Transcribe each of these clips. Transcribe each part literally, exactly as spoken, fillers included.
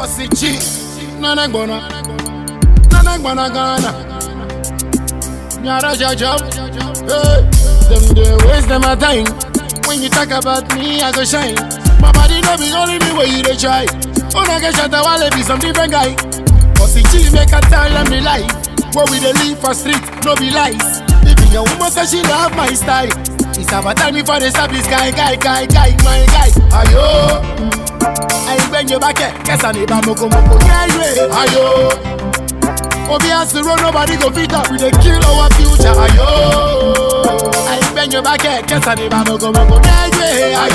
Osichi, Nana Gona, Nana Gona Gana, Nyara Jajab, hey, them they waste them a time. When you talk about me, I go shine. My body no be only me where you they try. Oh, I get shot a while, be some different guy. Osichi make a tell them the life. Where we they live for street, no be lies. If your woman says she love my style, it's about time for the established guy, guy, guy, guy, my guy. Ayo, I bend your back, guess I need a moko moko. Yeah, yeah, ayo. Obi has to run, nobody go fit up. We they kill our future. Ayo, I bend your back, guess I need a moko moko. Yeah, yeah,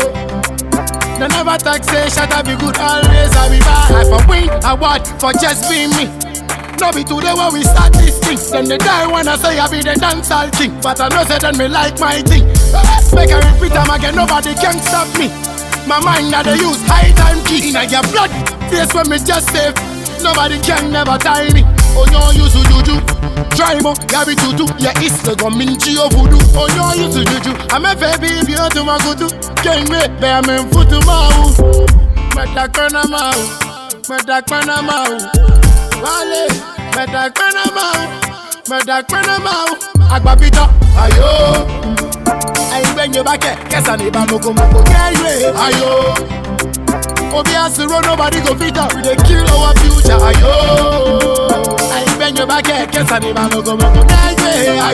ayo. No never talk say shut up, be good always. I be bad. I for win award for just being me. No be today when we start this thing. Then they die when I say I be the dancehall king. But I know say then me like my thing. Make I repeat them again, nobody can stop me. My mind that they use high time key. In your blood, face when me just save. Nobody can never tie me. Oh no, you to juju. Try mo, ya be tutu. Yeah, it's the gominchi of voodoo. Oh no, you to juju. I'm a baby, if you to my kutu. Can't wait, bear me foot to mau. Metakana mau. Metakana mau. Wale, metakana mau. Metakana mau. Agbapita, ayo. I bend your back, guess I need a moko moko. Yeah, yeah, ayo. Obi has to run, nobody go fit up. We they kill our future, ayo. I bend your back, guess I need a moko moko. Yeah, yeah,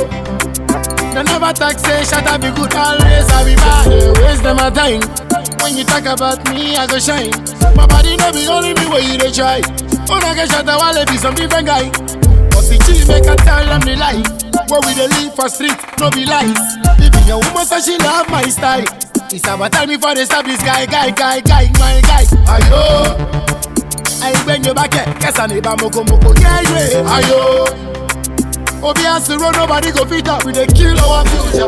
ayo. No never talk say shut up, be good always. I be bad, they waste them a time. When you talk about me, I go shine. My body no be only me where you they try. Oh, I get shot a while, be some different guy. Osichi make a tell them the life. Where we they live for street, no be lies. If your woman says she love my style, it's about time for the established guy, guy, guy, guy, my guy. Ayo, I bend your back, guess I need a moko moko. Yeah, yeah, ayo. Obi has to run, nobody go fit up. We they kill our future.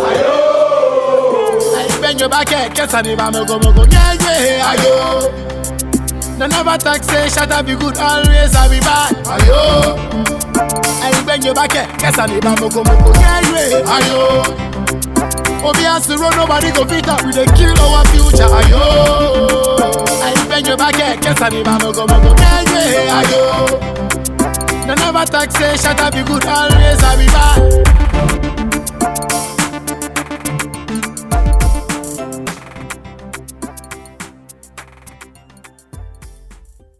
Ayo, I bend your back, guess I need a moko moko. Yeah, yeah, ayo. No never talk say shut up, be good always. I be bad. Ayo. I bend your back, guess I need a moko moko. Yeah, yeah, ayo. Obi has to run, nobody go fit up. We they kill our future, ayo. I bend your back, guess I need a moko moko. Yeah, yeah, ayo. No never talk say shut up, be good always. I be bad.